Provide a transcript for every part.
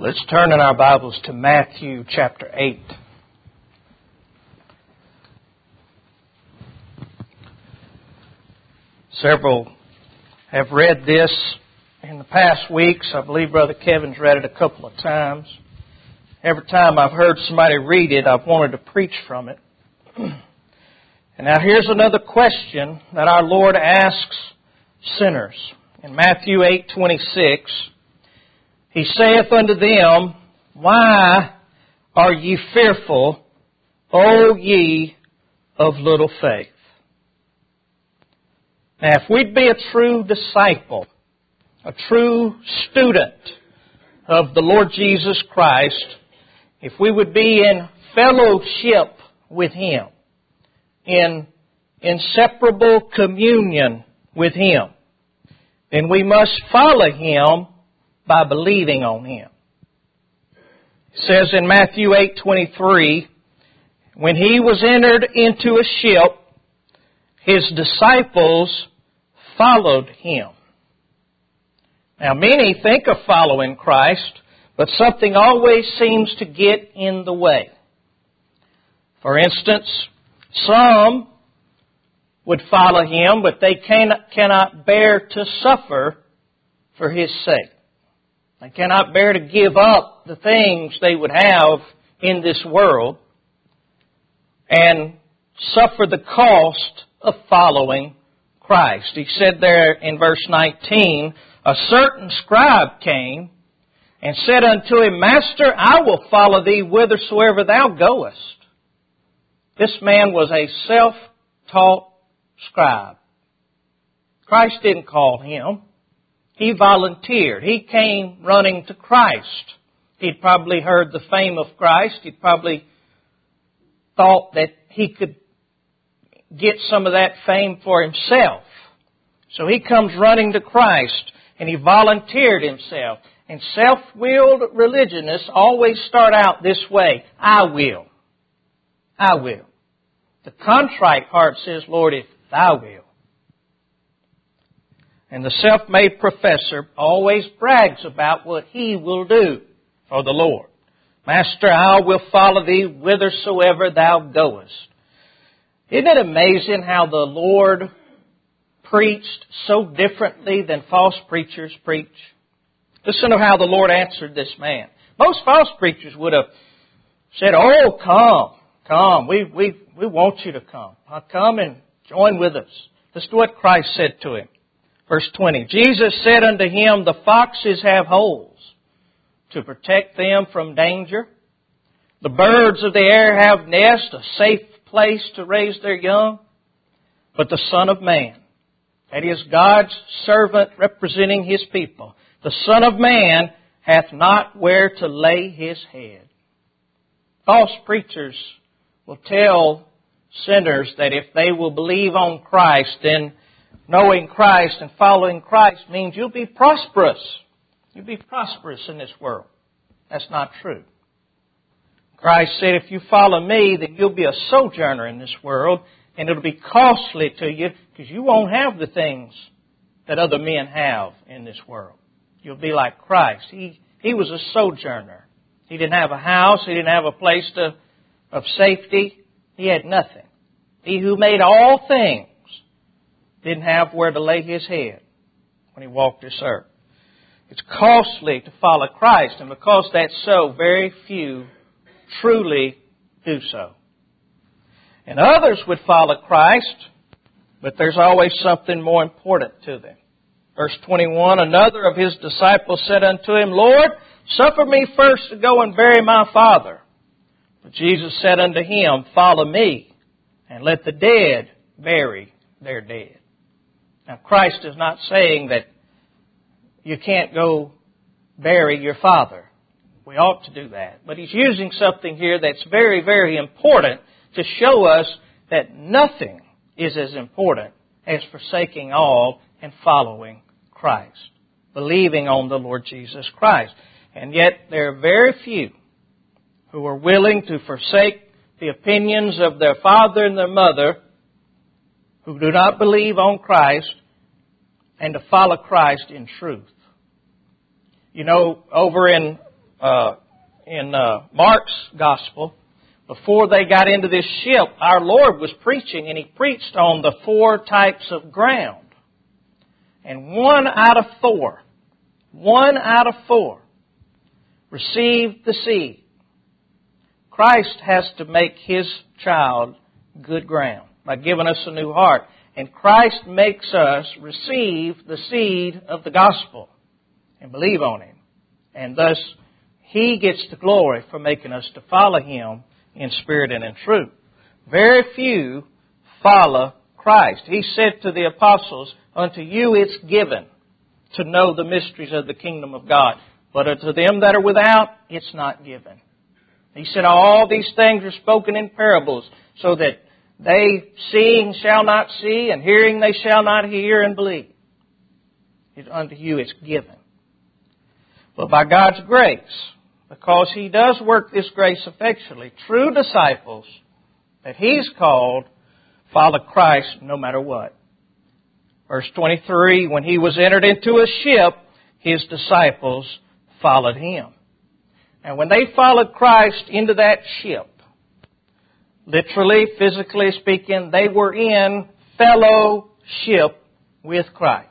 Let's turn in our Bibles to Matthew chapter 8. Several have read this in the past weeks. I believe Brother Kevin's read it a couple of times. Every time I've heard somebody read it, I've wanted to preach from it. And now here's another question that our Lord asks sinners. In Matthew 8:26, He saith unto them, Why are ye fearful, O ye of little faith? Now, if we'd be a true disciple, a true student of the Lord Jesus Christ, if we would be in fellowship with Him, in inseparable communion with Him, then we must follow Him by believing on Him. It says in Matthew 8:23, when He was entered into a ship, His disciples followed Him. Now many think of following Christ, but something always seems to get in the way. For instance, some would follow Him, but they cannot bear to suffer for His sake. They cannot bear to give up the things they would have in this world and suffer the cost of following Christ. He said there in verse 19, a certain scribe came and said unto him, Master, I will follow thee whithersoever thou goest. This man was a self-taught scribe. Christ didn't call him. He volunteered. He came running to Christ. He'd probably heard the fame of Christ. He'd probably thought that he could get some of that fame for himself. So he comes running to Christ, and he volunteered himself. And self-willed religionists always start out this way. I will. I will. The contrite heart says, Lord, if Thou will. And the self-made professor always brags about what he will do for the Lord. Master, I will follow Thee whithersoever Thou goest. Isn't it amazing how the Lord preached so differently than false preachers preach? Listen to how the Lord answered this man. Most false preachers would have said, Oh, come, we want you to come. Come and join with us. Listen to what Christ said to him. Verse 20, Jesus said unto him, The foxes have holes to protect them from danger. The birds of the air have nests, a safe place to raise their young. But the Son of Man, that is God's servant representing His people, the Son of Man hath not where to lay His head. False preachers will tell sinners that if they will believe on Christ, then knowing Christ and following Christ means you'll be prosperous. You'll be prosperous in this world. That's not true. Christ said, if you follow Me, then you'll be a sojourner in this world, and it'll be costly to you because you won't have the things that other men have in this world. You'll be like Christ. He was a sojourner. He didn't have a house. He didn't have a place of safety. He had nothing. He who made all things didn't have where to lay His head when He walked this earth. It's costly to follow Christ, and because that's so, very few truly do so. And others would follow Christ, but there's always something more important to them. Verse 21, another of His disciples said unto Him, Lord, suffer me first to go and bury my father. But Jesus said unto him, Follow Me, and let the dead bury their dead. Now, Christ is not saying that you can't go bury your father. We ought to do that. But He's using something here that's very, very important to show us that nothing is as important as forsaking all and following Christ, believing on the Lord Jesus Christ. And yet there are very few who are willing to forsake the opinions of their father and their mother who do not believe on Christ and to follow Christ in truth. You know, over in Mark's Gospel, before they got into this ship, our Lord was preaching, and He preached on the 4 types of ground. And 1 out of 4 received the seed. Christ has to make His child good ground by giving us a new heart. And Christ makes us receive the seed of the gospel and believe on Him. And thus, He gets the glory for making us to follow Him in spirit and in truth. Very few follow Christ. He said to the apostles, "Unto you it's given to know the mysteries of the kingdom of God. But unto them that are without, it's not given." He said, "All these things are spoken in parables, so that they seeing shall not see, and hearing they shall not hear and believe. Unto you it's given." But by God's grace, because He does work this grace effectually, true disciples that He's called follow Christ no matter what. Verse 23, when He was entered into a ship, His disciples followed Him. And when they followed Christ into that ship, literally, physically speaking, they were in fellowship with Christ.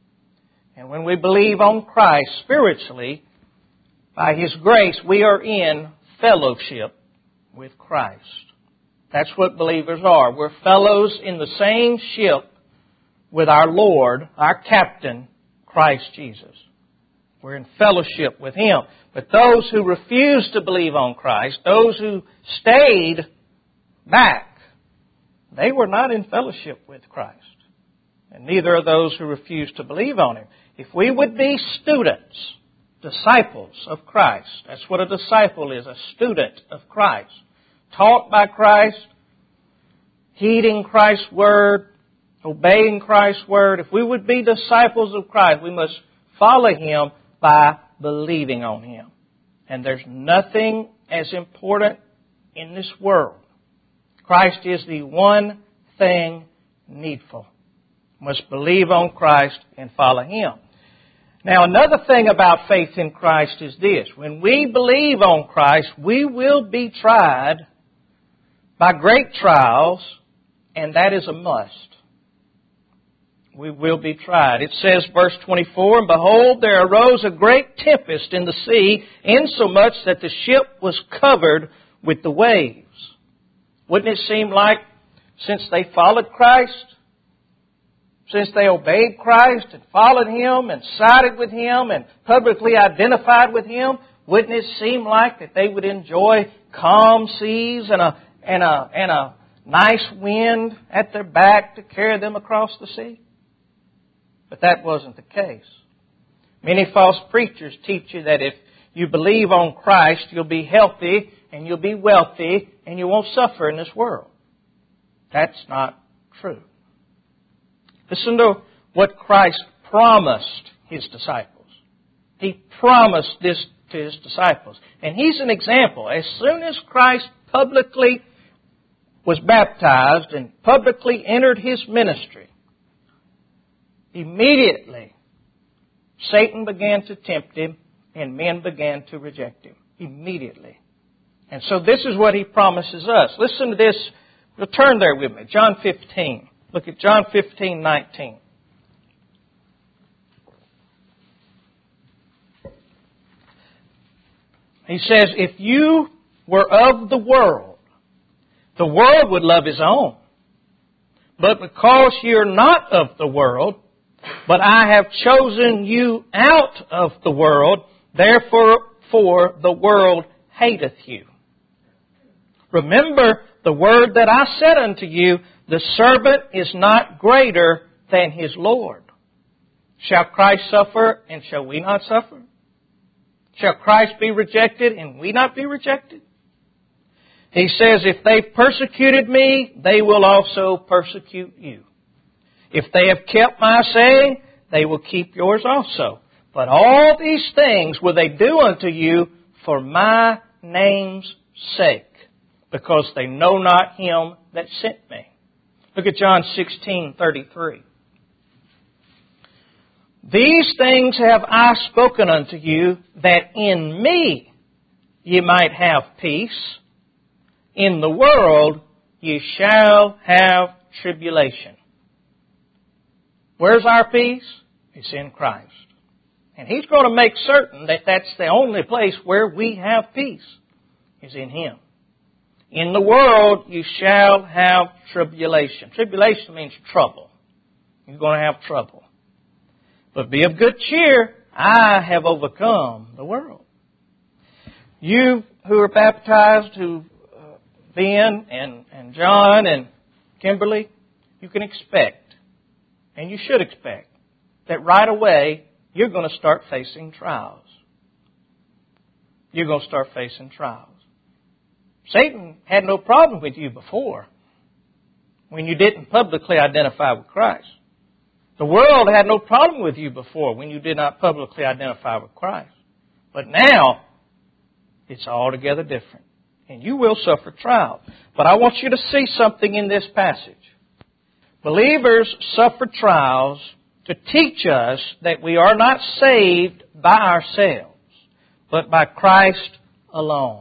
And when we believe on Christ spiritually, by His grace, we are in fellowship with Christ. That's what believers are. We're fellows in the same ship with our Lord, our captain, Christ Jesus. We're in fellowship with Him. But those who refuse to believe on Christ, those who stayed back, they were not in fellowship with Christ. And neither are those who refuse to believe on Him. If we would be students, disciples of Christ, that's what a disciple is, a student of Christ, taught by Christ, heeding Christ's Word, obeying Christ's Word. If we would be disciples of Christ, we must follow Him by believing on Him. And there's nothing as important in this world. Christ is the one thing needful. Must believe on Christ and follow Him. Now, another thing about faith in Christ is this. When we believe on Christ, we will be tried by great trials, and that is a must. We will be tried. It says, verse 24, "And behold, there arose a great tempest in the sea, insomuch that the ship was covered with the waves." Wouldn't it seem like since they followed Christ, since they obeyed Christ and followed Him and sided with Him and publicly identified with Him, wouldn't it seem like that they would enjoy calm seas and a nice wind at their back to carry them across the sea? But that wasn't the case. Many false preachers teach you that if you believe on Christ, you'll be healthy and you'll be wealthy and you won't suffer in this world. That's not true. Listen to what Christ promised His disciples. He promised this to His disciples. And He's an example. As soon as Christ publicly was baptized and publicly entered His ministry, immediately Satan began to tempt Him and men began to reject Him. Immediately. And so this is what He promises us. Listen to this. Turn there with me. John 15. Look at John 15:19. He says, "If you were of the world would love his own. But because you're not of the world, but I have chosen you out of the world, therefore the world hateth you. Remember the word that I said unto you, the servant is not greater than his Lord. Shall Christ suffer, and shall we not suffer? Shall Christ be rejected, and we not be rejected?" He says, "If they've persecuted me, they will also persecute you. If they have kept my saying, they will keep yours also. But all these things will they do unto you for my name's sake, because they know not him that sent me." Look at John 16:33. "These things have I spoken unto you, that in me ye might have peace. In the world ye shall have tribulation. Where's our peace? It's in Christ. And He's going to make certain that that's the only place where we have peace, is in Him. In the world you shall have tribulation. Tribulation means trouble. You're going to have trouble. But be of good cheer. I have overcome the world. You who are baptized, who Ben and John and Kimberly, you can expect, and you should expect, that right away you're going to start facing trials. You're going to start facing trials. Satan had no problem with you before when you didn't publicly identify with Christ. The world had no problem with you before when you did not publicly identify with Christ. But now, it's altogether different. And you will suffer trials. But I want you to see something in this passage. Believers suffer trials to teach us that we are not saved by ourselves, but by Christ alone.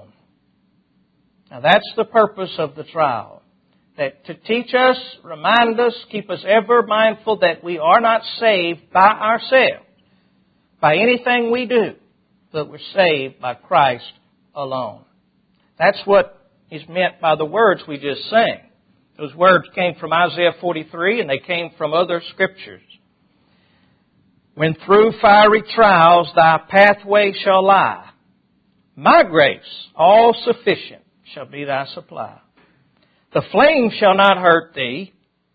Now that's the purpose of the trial. That to teach us, remind us, keep us ever mindful that we are not saved by ourselves, by anything we do, but we're saved by Christ alone. That's what is meant by the words we just sang. Those words came from Isaiah 43 and they came from other scriptures. When through fiery trials thy pathway shall lie, my grace, all sufficient, shall be thy supply. The flame shall not hurt thee,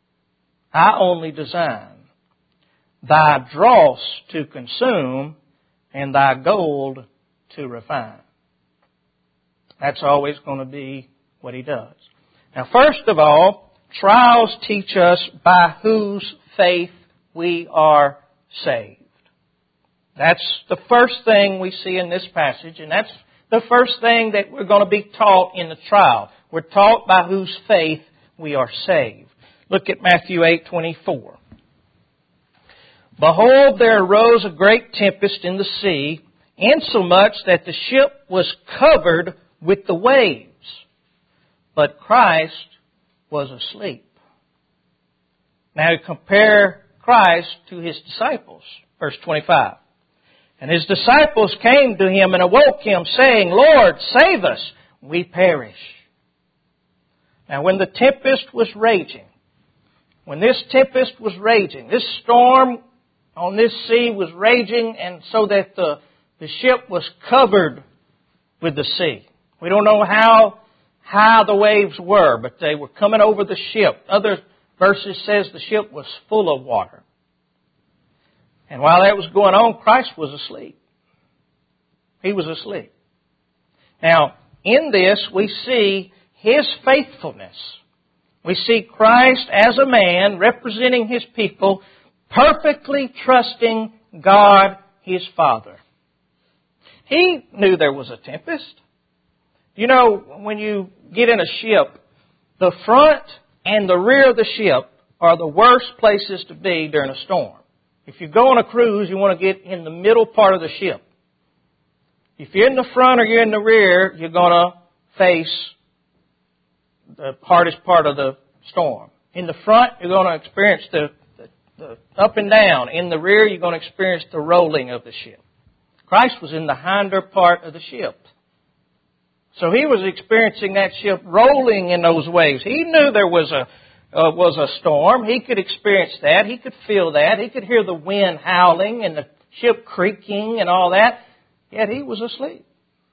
I only design thy dross to consume and thy gold to refine. That's always going to be what He does. Now, first of all, trials teach us by whose faith we are saved. That's the first thing we see in this passage, and that's the first thing that we're going to be taught in the trial. We're taught by whose faith we are saved. Look at Matthew 8:24. Behold, there arose a great tempest in the sea, insomuch that the ship was covered with the waves. But Christ was asleep. Now compare Christ to His disciples. Verse 25. And His disciples came to Him and awoke Him, saying, Lord, save us, we perish. Now when the tempest was raging, this storm on this sea was raging, and so that the ship was covered with the sea. We don't know how high the waves were, but they were coming over the ship. Other verses says the ship was full of water. And while that was going on, Christ was asleep. He was asleep. Now, in this, we see His faithfulness. We see Christ as a man representing His people, perfectly trusting God, His Father. He knew there was a tempest. You know, when you get in a ship, the front and the rear of the ship are the worst places to be during a storm. If you go on a cruise, you want to get in the middle part of the ship. If you're in the front or you're in the rear, you're going to face the hardest part of the storm. In the front, you're going to experience the up and down. In the rear, you're going to experience the rolling of the ship. Christ was in the hinder part of the ship. So He was experiencing that ship rolling in those waves. He knew there was a storm. He could experience that. He could feel that. He could hear the wind howling and the ship creaking and all that. Yet He was asleep.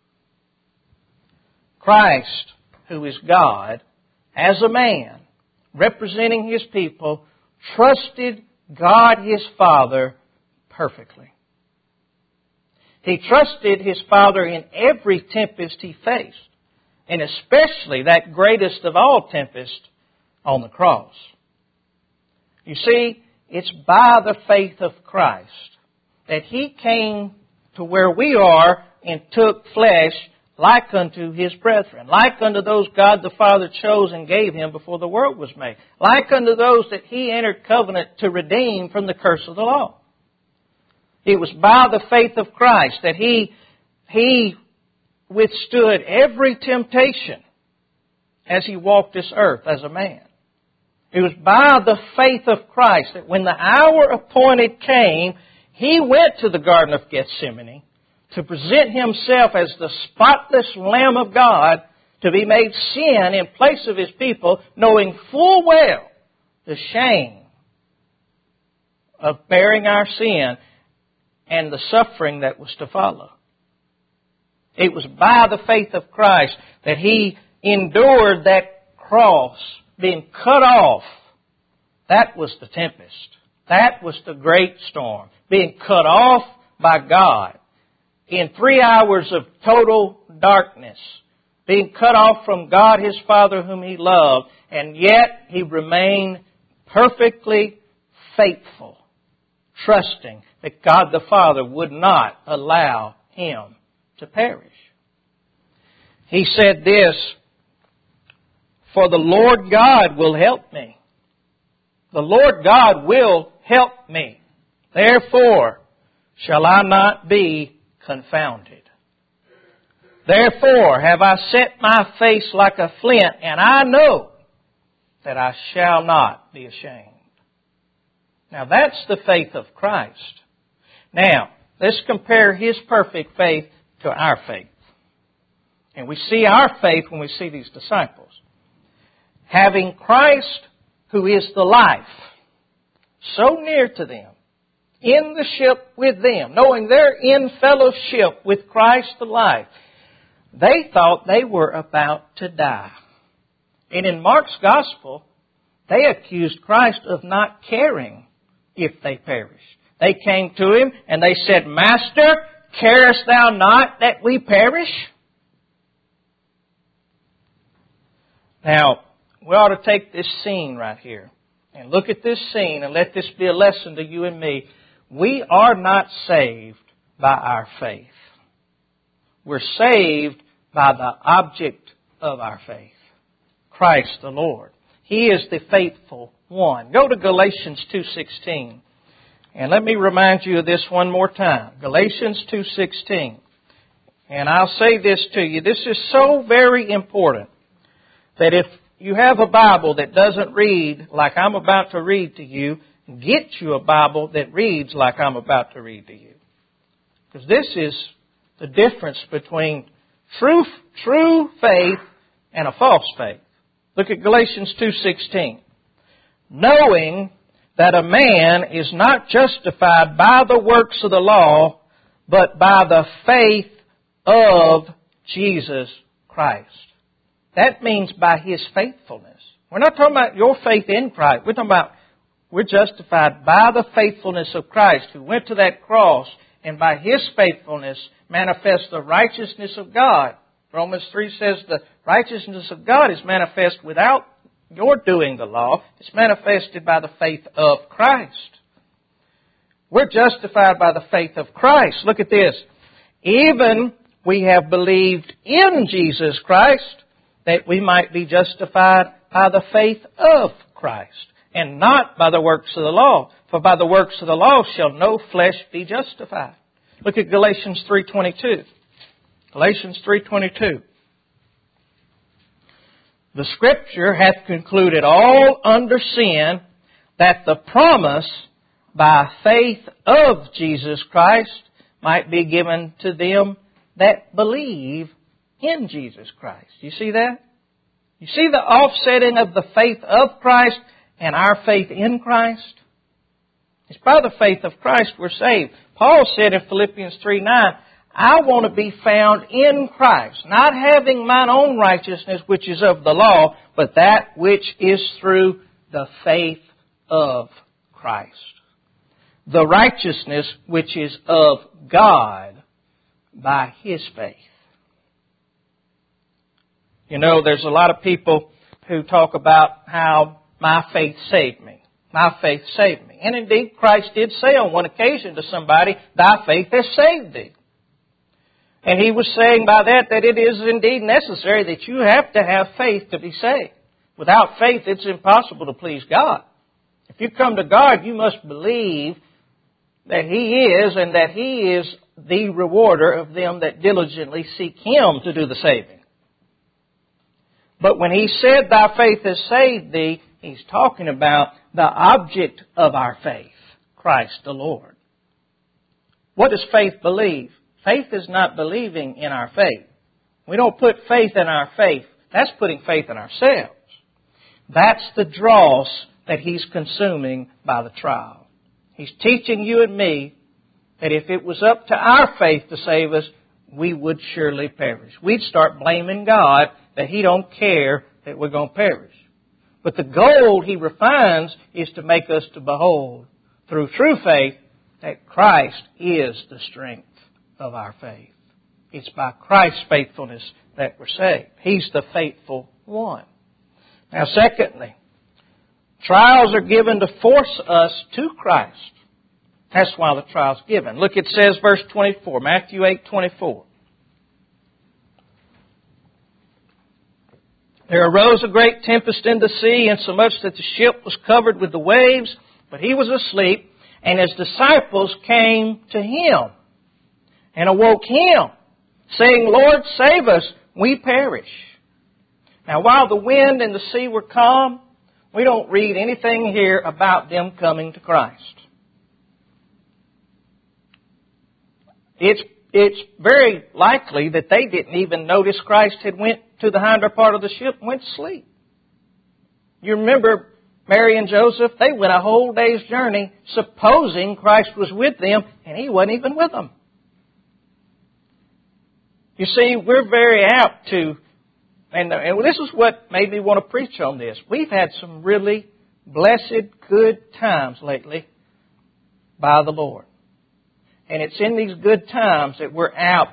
Christ, who is God, as a man, representing His people, trusted God His Father perfectly. He trusted His Father in every tempest He faced, and especially that greatest of all tempests on the cross. You see, it's by the faith of Christ that He came to where we are and took flesh like unto His brethren, like unto those God the Father chose and gave Him before the world was made, like unto those that He entered covenant to redeem from the curse of the law. It was by the faith of Christ that He withstood every temptation as He walked this earth as a man. It was by the faith of Christ that when the hour appointed came, He went to the Garden of Gethsemane to present Himself as the spotless Lamb of God to be made sin in place of His people, knowing full well the shame of bearing our sin and the suffering that was to follow. It was by the faith of Christ that He endured that cross, being cut off. That was the tempest. That was the great storm. Being cut off by God in 3 hours of total darkness. Being cut off from God His Father whom He loved. And yet He remained perfectly faithful, trusting that God the Father would not allow Him to perish. He said this, "For the Lord God will help me." The Lord God will help me. Therefore shall I not be confounded. Therefore have I set my face like a flint, and I know that I shall not be ashamed. Now that's the faith of Christ. Now, let's compare His perfect faith to our faith. And we see our faith when we see these disciples. Having Christ, who is the life, so near to them, in the ship with them, knowing they're in fellowship with Christ the life, they thought they were about to die. And in Mark's Gospel, they accused Christ of not caring if they perished. They came to Him and they said, "Master, carest Thou not that we perish?" Now, we ought to take this scene right here and look at this scene and let this be a lesson to you and me. We are not saved by our faith. We're saved by the object of our faith, Christ the Lord. He is the faithful one. Go to Galatians 2:16. And let me remind you of this one more time. Galatians 2:16. And I'll say this to you. This is so very important that if you have a Bible that doesn't read like I'm about to read to you, get you a Bible that reads like I'm about to read to you. Because this is the difference between true faith and a false faith. Look at Galatians 2:16. Knowing that a man is not justified by the works of the law, but by the faith of Jesus Christ. That means by His faithfulness. We're not talking about your faith in Christ. We're talking about we're justified by the faithfulness of Christ, who went to that cross and by His faithfulness manifests the righteousness of God. Romans 3 says the righteousness of God is manifest without your doing the law. It's manifested by the faith of Christ. We're justified by the faith of Christ. Look at this. Even we have believed in Jesus Christ, that we might be justified by the faith of Christ, and not by the works of the law. For by the works of the law shall no flesh be justified. Look at Galatians 3:22. Galatians 3:22. The Scripture hath concluded all under sin, that the promise by faith of Jesus Christ might be given to them that believe in Jesus Christ. You see that? You see the offsetting of the faith of Christ and our faith in Christ? It's by the faith of Christ we're saved. Paul said in Philippians 3:9, I want to be found in Christ, not having mine own righteousness which is of the law, but that which is through the faith of Christ. The righteousness which is of God by His faith. You know, there's a lot of people who talk about how my faith saved me. My faith saved me. And indeed, Christ did say on one occasion to somebody, thy faith has saved thee. And He was saying by that it is indeed necessary that you have to have faith to be saved. Without faith, it's impossible to please God. If you come to God, you must believe that He is and that He is the rewarder of them that diligently seek Him to do the saving. But when He said, thy faith has saved thee, He's talking about the object of our faith, Christ the Lord. What does faith believe? Faith is not believing in our faith. We don't put faith in our faith. That's putting faith in ourselves. That's the dross that He's consuming by the trial. He's teaching you and me that if it was up to our faith to save us, we would surely perish. We'd start blaming God that He don't care that we're going to perish. But the goal He refines is to make us to behold through true faith that Christ is the strength of our faith. It's by Christ's faithfulness that we're saved. He's the faithful one. Now, secondly, trials are given to force us to Christ. That's why the trial's given. Look, it says, verse 24, Matthew 8:24. There arose a great tempest in the sea, insomuch that the ship was covered with the waves, but He was asleep, and His disciples came to Him and awoke Him, saying, Lord, save us, we perish. Now, while the wind and the sea were calm, we don't read anything here about them coming to Christ. It's very likely that they didn't even notice Christ had went to the hinder part of the ship and went to sleep. You remember Mary and Joseph? They went a whole day's journey supposing Christ was with them, and He wasn't even with them. You see, we're very apt to, and this is what made me want to preach on this. We've had some really blessed, good times lately by the Lord. And it's in these good times that we're apt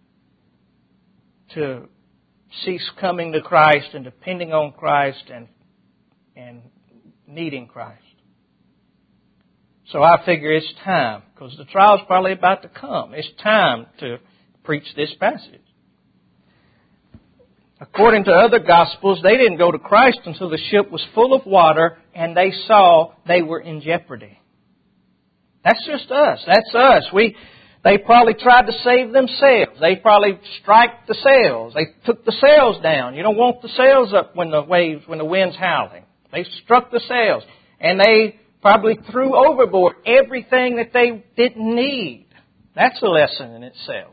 to cease coming to Christ and depending on Christ and needing Christ. So I figure it's time, because the trial's probably about to come. It's time to preach this passage. According to other Gospels, they didn't go to Christ until the ship was full of water and they saw they were in jeopardy. That's just us. That's us. They probably tried to save themselves. They probably striked the sails. They took the sails down. You don't want the sails up when the wind's howling. They struck the sails. And they probably threw overboard everything that they didn't need. That's a lesson in itself.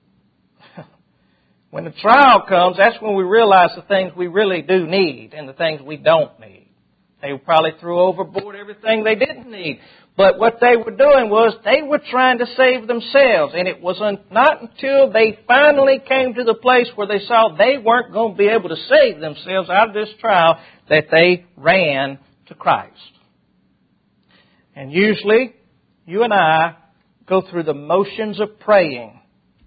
When the trial comes, that's when we realize the things we really do need and the things we don't need. They probably threw overboard everything they didn't need. But what they were doing was they were trying to save themselves. And it was not until they finally came to the place where they saw they weren't going to be able to save themselves out of this trial that they ran to Christ. And usually, you and I go through the motions of praying.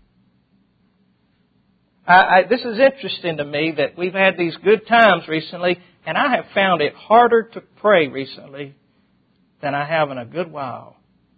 This is interesting to me that we've had these good times recently, and I have found it harder to pray recently than I have in a good while.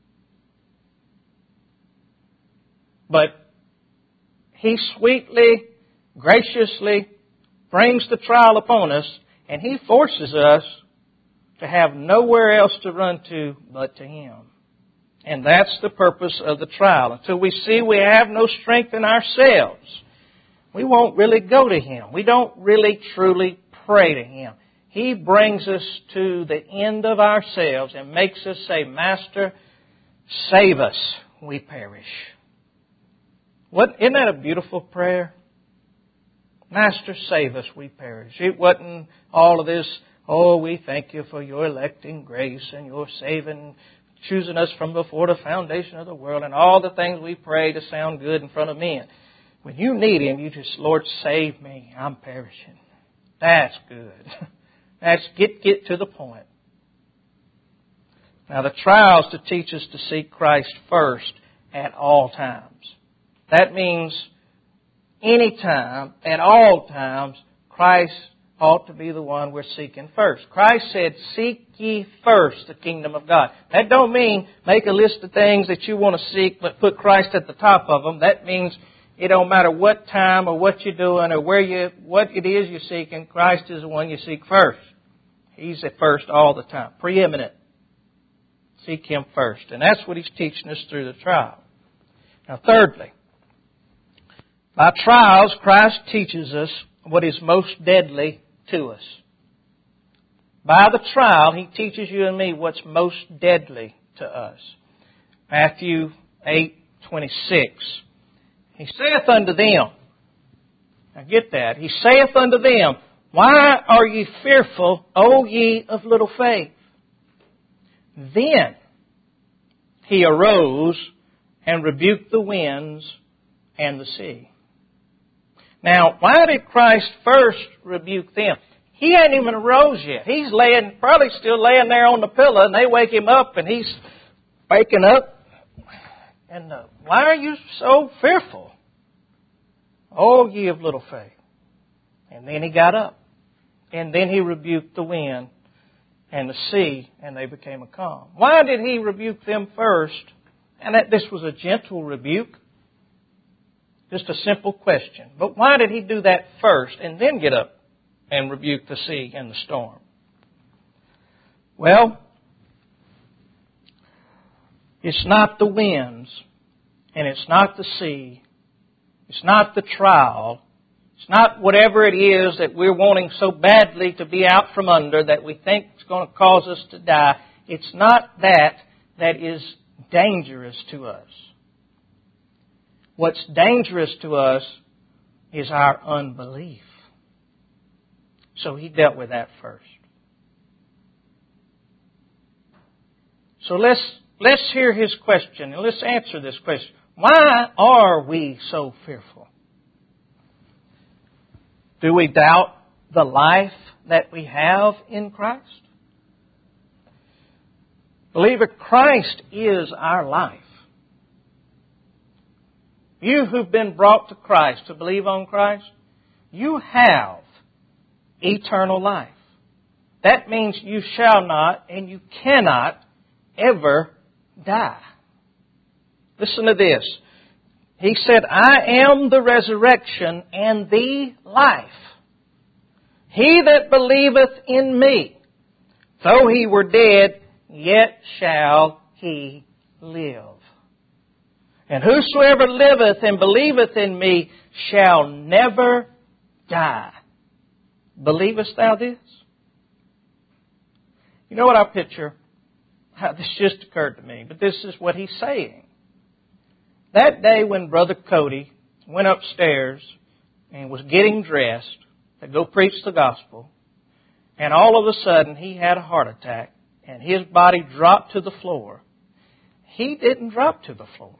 But He sweetly, graciously brings the trial upon us, and He forces us to have nowhere else to run to but to Him. And that's the purpose of the trial. Until we see we have no strength in ourselves, we won't really go to Him. We don't really truly pray to Him. He brings us to the end of ourselves and makes us say, Master, save us, we perish. Isn't that a beautiful prayer? Master, save us, we perish. It wasn't all of this, oh, we thank you for your electing grace and your saving, choosing us from before the foundation of the world, and all the things we pray to sound good in front of men. When you need Him, you just, Lord, save me, I'm perishing. That's good. That's get to the point. Now, the trial's to teach us to seek Christ first at all times. That means any time, at all times, Christ ought to be the one we're seeking first. Christ said, seek ye first the kingdom of God. That don't mean make a list of things that you want to seek, but put Christ at the top of them. That means it don't matter what time or what you're doing or what it is you're seeking, Christ is the one you seek first. He's at first all the time. Preeminent. Seek Him first. And that's what He's teaching us through the trial. Now, thirdly, by trials, Christ teaches us what is most deadly to us. By the trial, He teaches you and me what's most deadly to us. Matthew 8:26. He saith unto them, now get that, He saith unto them, Why are ye fearful, O ye of little faith? Then He arose and rebuked the winds and the sea. Now, why did Christ first rebuke them? He hadn't even arose yet. He's probably still laying there on the pillow, and they wake him up, and he's waking up. And why are you so fearful, O ye of little faith? And then He got up. And then He rebuked the wind and the sea, and they became a calm. Why did He rebuke them first? And that this was a gentle rebuke. Just a simple question. But why did He do that first and then get up and rebuke the sea and the storm? Well, it's not the winds, and it's not the sea, it's not the trial, it's not whatever it is that we're wanting so badly to be out from under that we think is going to cause us to die. It's not that is dangerous to us. What's dangerous to us is our unbelief. So He dealt with that first. So let's hear His question and let's answer this question. Why are we so fearful? Do we doubt the life that we have in Christ? Believer, Christ is our life. You who've been brought to Christ, to believe on Christ, you have eternal life. That means you shall not and you cannot ever die. Listen to this. He said, I am the resurrection and the life. He that believeth in me, though he were dead, yet shall he live. And whosoever liveth and believeth in me shall never die. Believest thou this? You know what I picture? This just occurred to me, but this is what he's saying. That day when Brother Cody went upstairs and was getting dressed to go preach the gospel, and all of a sudden he had a heart attack and his body dropped to the floor. He didn't drop to the floor.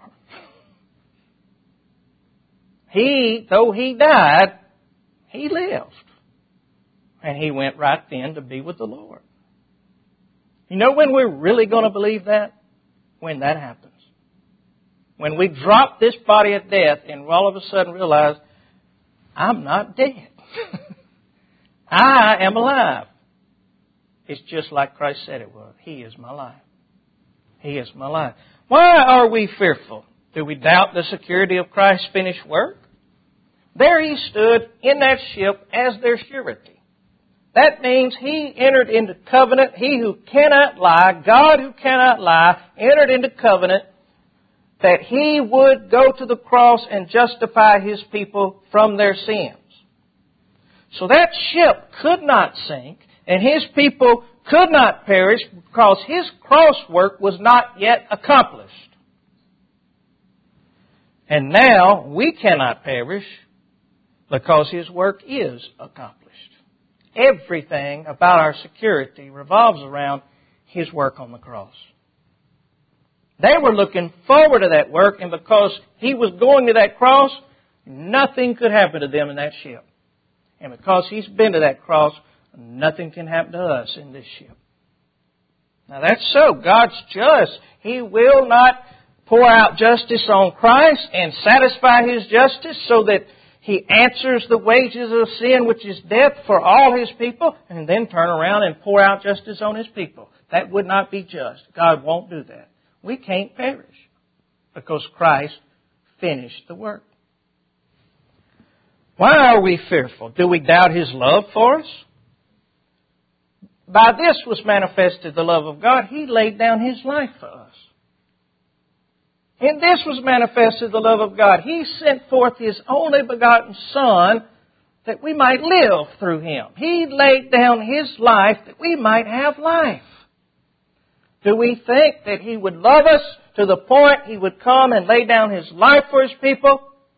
Though he died, he lived. And he went right then to be with the Lord. You know when we're really going to believe that? When that happens. When we drop this body of death and all of a sudden realize, I'm not dead. I am alive. It's just like Christ said it was. He is my life. He is my life. Why are we fearful? Do we doubt the security of Christ's finished work? There He stood in that ship as their surety. That means He entered into covenant. He who cannot lie, God who cannot lie, entered into covenant that He would go to the cross and justify His people from their sins. So that ship could not sink and His people could not perish because His cross work was not yet accomplished. And now we cannot perish because His work is accomplished. Everything about our security revolves around His work on the cross. They were looking forward to that work, and because He was going to that cross, nothing could happen to them in that ship. And because He's been to that cross, nothing can happen to us in this ship. Now that's so. God's just. He will not pour out justice on Christ and satisfy His justice so that He answers the wages of sin, which is death, for all His people, and then turn around and pour out justice on His people. That would not be just. God won't do that. We can't perish because Christ finished the work. Why are we fearful? Do we doubt His love for us? By this was manifested the love of God. He laid down His life for us. In this was manifested the love of God. He sent forth His only begotten Son that we might live through Him. He laid down His life that we might have life. Do we think that He would love us to the point He would come and lay down His life for His people?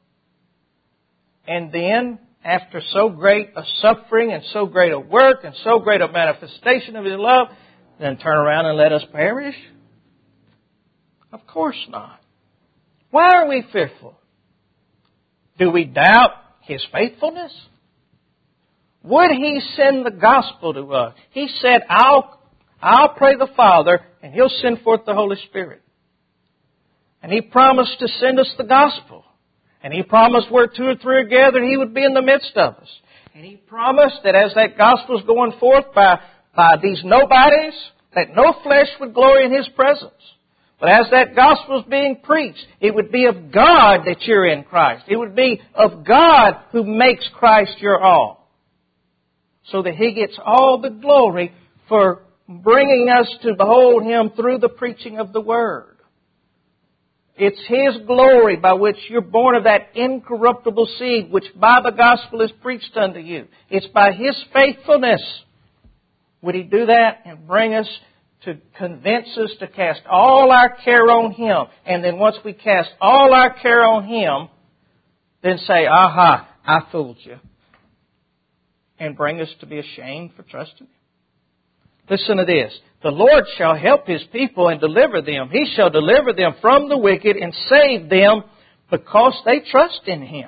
And then, after so great a suffering and so great a work and so great a manifestation of His love, then turn around and let us perish? Of course not. Why are we fearful? Do we doubt His faithfulness? Would He send the gospel to us? He said, I'll pray the Father and He'll send forth the Holy Spirit. And He promised to send us the gospel. And He promised where 2 or 3 are gathered, He would be in the midst of us. And He promised that as that gospel is going forth by these nobodies, that no flesh would glory in His presence. But as that gospel is being preached, it would be of God that you're in Christ. It would be of God who makes Christ your all. So that He gets all the glory for bringing us to behold Him through the preaching of the Word. It's His glory by which you're born of that incorruptible seed, which by the gospel is preached unto you. It's by His faithfulness. Would He do that and bring us to convince us to cast all our care on Him? And then once we cast all our care on Him, then say, aha, I fooled you. And bring us to be ashamed for trusting Him. Listen to this. The Lord shall help His people and deliver them. He shall deliver them from the wicked and save them because they trust in Him.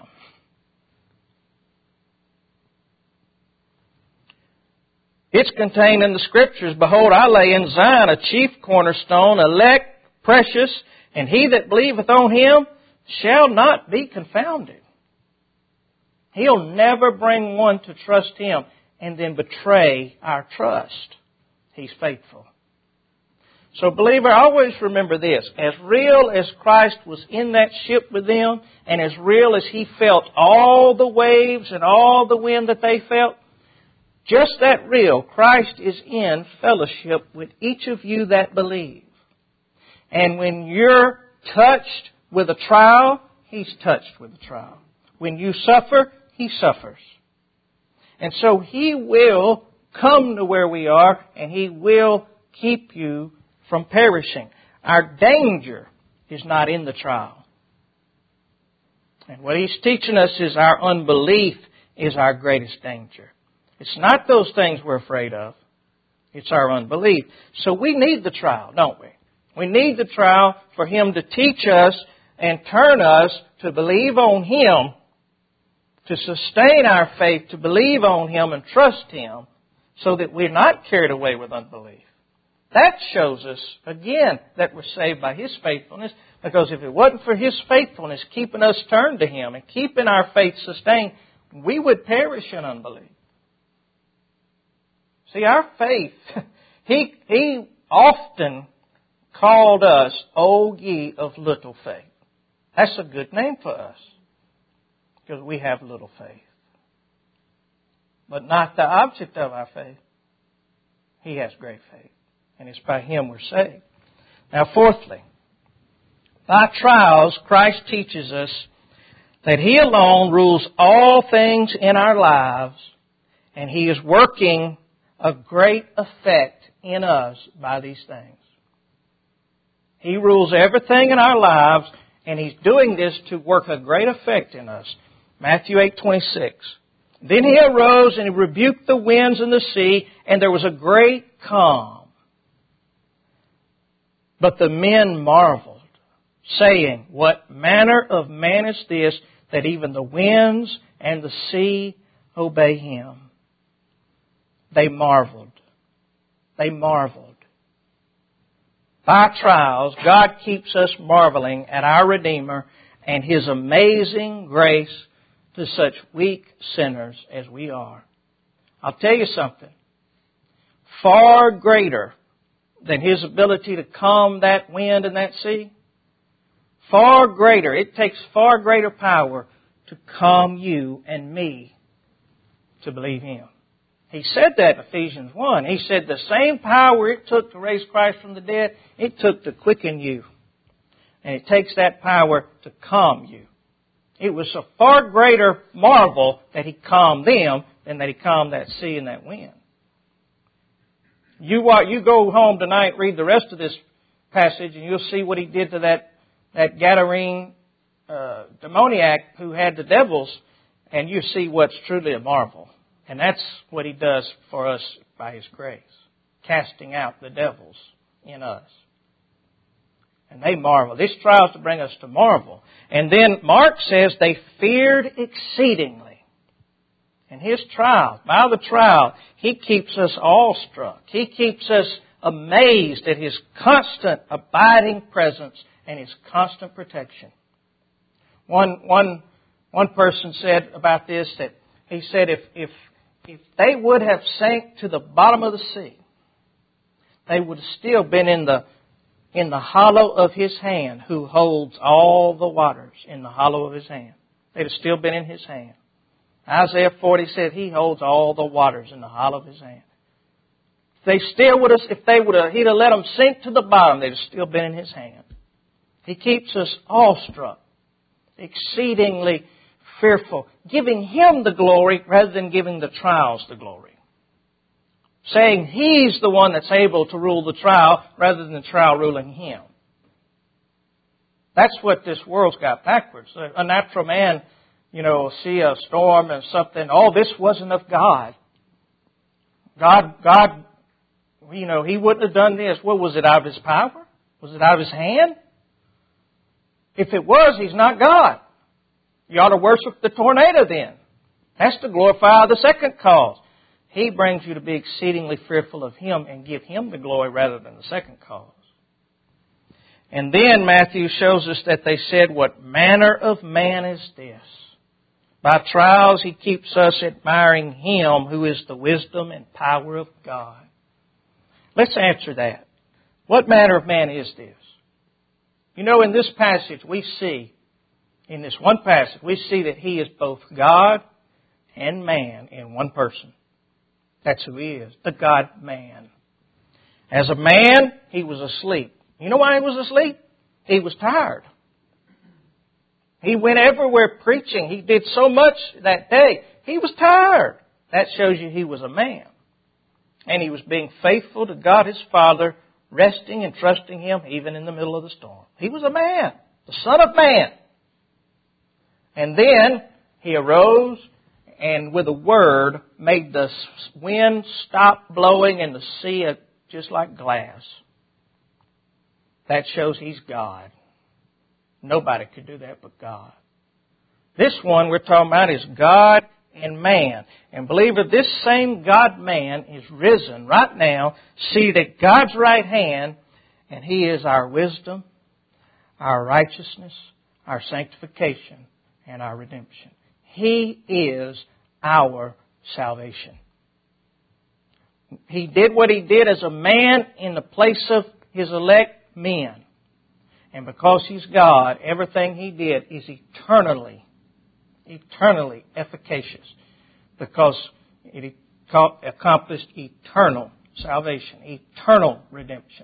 It's contained in the Scriptures, Behold, I lay in Zion a chief cornerstone, elect, precious, and he that believeth on Him shall not be confounded. He'll never bring one to trust Him and then betray our trust. He's faithful. So believer, always remember this. As real as Christ was in that ship with them, and as real as He felt all the waves and all the wind that they felt, just that real, Christ is in fellowship with each of you that believe. And when you're touched with a trial, He's touched with a trial. When you suffer, He suffers. And so He will come to where we are, and He will keep you from perishing. Our danger is not in the trial. And what He's teaching us is our unbelief is our greatest danger. It's not those things we're afraid of. It's our unbelief. So we need the trial, don't we? We need the trial for Him to teach us and turn us to believe on Him, to sustain our faith, to believe on Him and trust Him, so that we're not carried away with unbelief. That shows us, again, that we're saved by His faithfulness, because if it wasn't for His faithfulness keeping us turned to Him and keeping our faith sustained, we would perish in unbelief. See, our faith, He often called us, O ye of little faith. That's a good name for us, because we have little faith. But not the object of our faith. He has great faith. And it's by Him we're saved. Now, fourthly, by trials, Christ teaches us that He alone rules all things in our lives, and He is working a great effect in us by these things. He rules everything in our lives, and He's doing this to work a great effect in us. Matthew 8:26. Then He arose and He rebuked the winds and the sea, and there was a great calm. But the men marveled, saying, What manner of man is this, that even the winds and the sea obey Him? They marveled. They marveled. By trials, God keeps us marveling at our Redeemer and His amazing grace to such weak sinners as we are. I'll tell you something. Far greater than His ability to calm that wind and that sea, far greater, it takes far greater power to calm you and me to believe Him. He said that in Ephesians 1. He said the same power it took to raise Christ from the dead, it took to quicken you And it takes that power to calm you. It was a far greater marvel that He calmed them than that He calmed that sea and that wind. You go home tonight, read the rest of this passage, and you'll see what He did to that Gadarene demoniac who had the devils, and you see what's truly a marvel. And that's what He does for us by His grace, casting out the devils in us. And they marvel. This trial is to bring us to marvel. And then Mark says they feared exceedingly. In His trial, by the trial, He keeps us awestruck. He keeps us amazed at His constant abiding presence and His constant protection. One person said about this that he said if they would have sank to the bottom of the sea, they would have still been in the hollow of His hand, who holds all the waters in the hollow of His hand. They'd have still been in His hand. Isaiah 40 said He holds all the waters in the hollow of His hand. He'd have let them sink to the bottom, they'd have still been in His hand. He keeps us awestruck, exceedingly fearful, giving Him the glory rather than giving the trials the glory. Saying He's the one that's able to rule the trial rather than the trial ruling Him. That's what this world's got backwards. A natural man, see a storm and something. Oh, this wasn't of God. God, He wouldn't have done this. Well, was it out of His power? Was it out of His hand? If it was, He's not God. You ought to worship the tornado then. That's to glorify the second cause. He brings you to be exceedingly fearful of Him and give Him the glory rather than the second cause. And then Matthew shows us that they said, what manner of man is this? By trials He keeps us admiring Him who is the wisdom and power of God. Let's answer that. What manner of man is this? In this passage in this one passage, we see that He is both God and man in one person. That's who He is, the God-man. As a man, He was asleep. You know why He was asleep? He was tired. He went everywhere preaching. He did so much that day. He was tired. That shows you He was a man. And He was being faithful to God His Father, resting and trusting Him even in the middle of the storm. He was a man, the Son of Man. And then He arose and with a word made the wind stop blowing and the sea just like glass. That shows He's God. Nobody could do that but God. This one we're talking about is God and man. And believer, this same God-man is risen right now, seated at God's right hand, and He is our wisdom, our righteousness, our sanctification, and our redemption. He is our salvation. He did what He did as a man in the place of His elect men. And because He's God, everything He did is eternally efficacious. Because it accomplished eternal salvation, eternal redemption.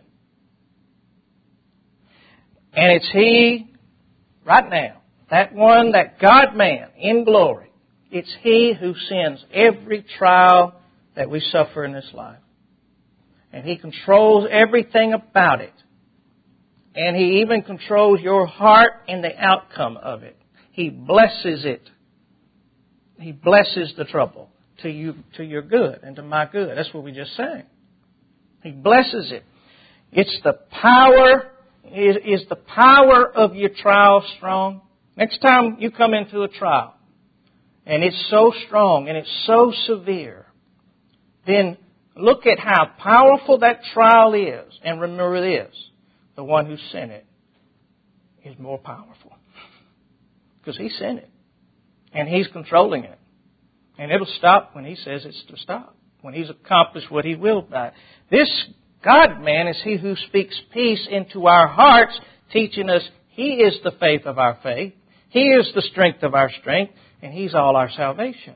And it's He, right now, that God-man in glory, it's He who sends every trial that we suffer in this life. And He controls everything about it. And He even controls your heart and the outcome of it. He blesses it. He blesses the trouble to your good and to my good. That's what we just sang. He blesses it. It's the power. Is the power of your trial strong? Next time you come into a trial and it's so strong and it's so severe, then look at how powerful that trial is. And remember this, the one who sent it is more powerful. Because He sent it. And He's controlling it. And it'll stop when He says it's to stop. When He's accomplished what He will by it. This God-man is He who speaks peace into our hearts, teaching us He is the faith of our faith. He is the strength of our strength. And He's all our salvation.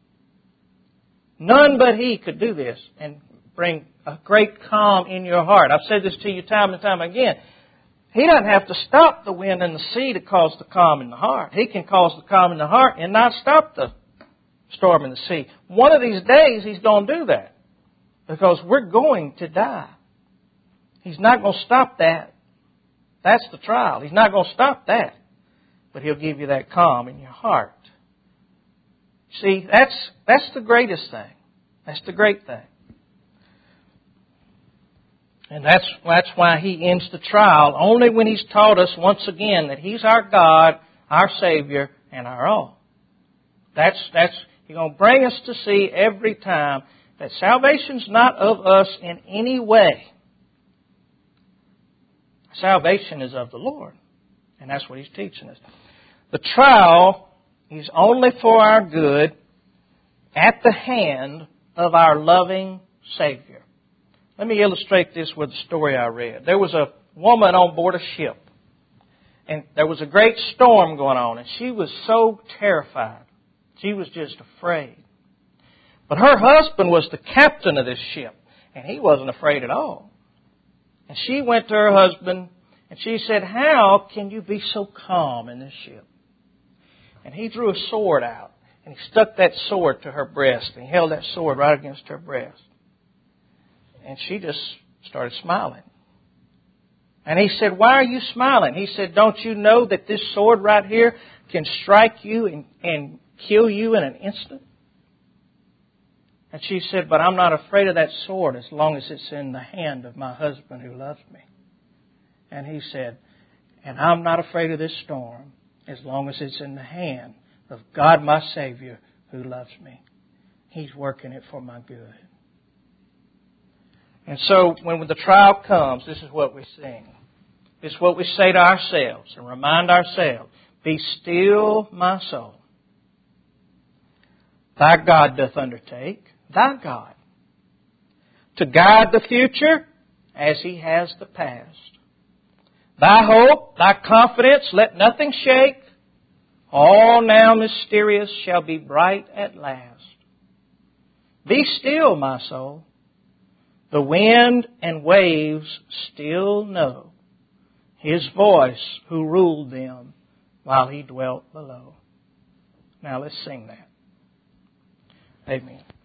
None but He could do this and bring a great calm in your heart. I've said this to you time and time again. He doesn't have to stop the wind and the sea to cause the calm in the heart. He can cause the calm in the heart and not stop the storm in the sea. One of these days He's going to do that because we're going to die. He's not going to stop that. That's the trial. He's not going to stop that. But He'll give you that calm in your heart. See, that's the greatest thing. That's the great thing. And that's why He ends the trial only when He's taught us once again that He's our God, our Savior, and our all. He's going to bring us to see every time that salvation's not of us in any way. Salvation is of the Lord. And that's what He's teaching us. The trial is only for our good at the hand of our loving Savior. Let me illustrate this with a story I read. There was a woman on board a ship. And there was a great storm going on. And she was so terrified. She was just afraid. But her husband was the captain of this ship. And he wasn't afraid at all. And she went to her husband and she said, "How can you be so calm in this ship?" And he drew a sword out. And he stuck that sword to her breast. And he held that sword right against her breast. And she just started smiling. And he said, "Why are you smiling?" He said, "Don't you know that this sword right here can strike you and kill you in an instant?" And she said, "But I'm not afraid of that sword as long as it's in the hand of my husband who loves me." And he said, "And I'm not afraid of this storm as long as it's in the hand of God my Savior who loves me. He's working it for my good." And so when the trial comes, this is what we sing. This is what we say to ourselves and remind ourselves. "Be still, my soul. Thy God doth undertake," thy God, "to guide the future as He has the past. Thy hope, thy confidence, let nothing shake. All now mysterious shall be bright at last. Be still, my soul. The wind and waves still know His voice who ruled them while He dwelt below." Now let's sing that. Amen.